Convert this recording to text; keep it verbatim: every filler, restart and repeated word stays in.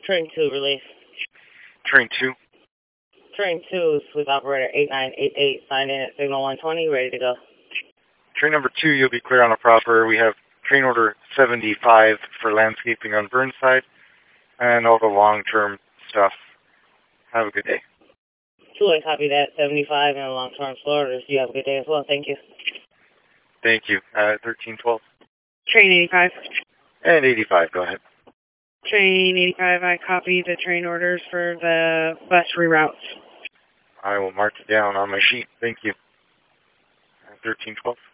Train two, relief. Train two. Train two, sleep operator eight nine eight eight, signed in at signal one twenty, ready to go. Train number two, you'll be clear on a proper. We have train order seventy-five for landscaping on Burnside and all the long-term stuff. Have a good day. two-way, copy that, seventy-five and long-term orders. You have a good day as well. Thank you. Thank you. Uh, thirteen twelve. Train eighty-five. And eighty-five, go ahead. Train eighty-five, I copy the train orders for the bus reroutes. I will mark it down on my sheet. Thank you. thirteen twelve.